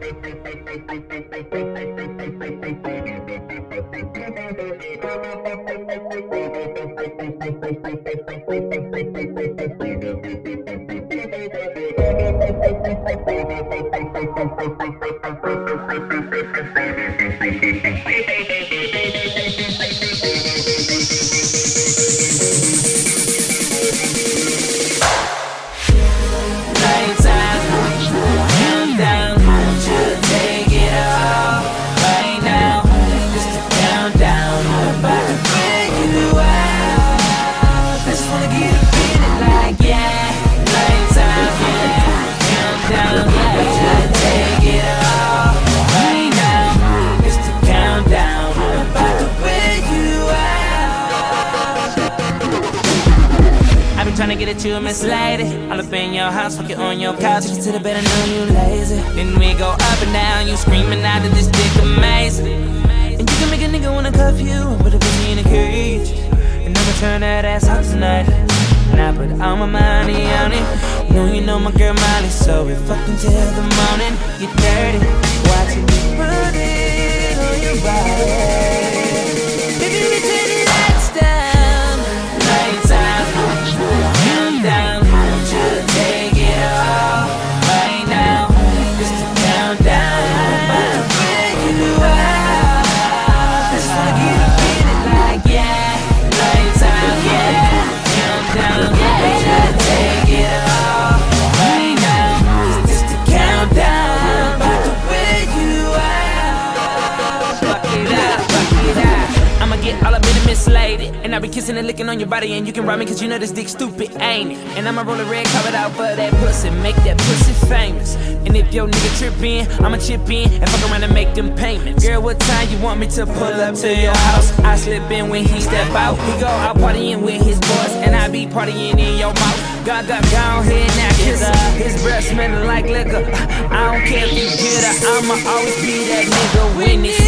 Tryna get at you, Miss Lady. All up in your house, fuck you on your couch. Take you to the bed and know you lazy. Then we go up and down, you screaming out that this dick amazing. And you can make a nigga wanna cuff you and put a pussy in a cage. And I'ma turn that ass out tonight. And I put all my money on it. You know my girl Molly, so we fuck until the morning. You dirty, watching me put it on your body. Baby, we turn the lights down. Lights out. Down, just take it all right now. Just a countdown, about to bring you out. Just wanna get a feeling like lights out, countdown, just take it all right now. Just a countdown, about to bring you out. Fuck it up, fuck it up. I'ma get all up in the Miss Lady. And I be kissing and licking on your body. And you can ride me cause you know this dick stupid, ain't it? And I'ma roll a red carpet out for that pussy. Make that pussy famous. And if your nigga trippin', I'ma chip in and fuck around and make them payments. Girl, what time you want me to pull up to your house? I slip in when he step out. He go out partying with his boys. And I be partying in your mouth. God, go ahead now, kiss her. His breath smelling like liquor. I don't care if you get her. I'ma always be that nigga when it's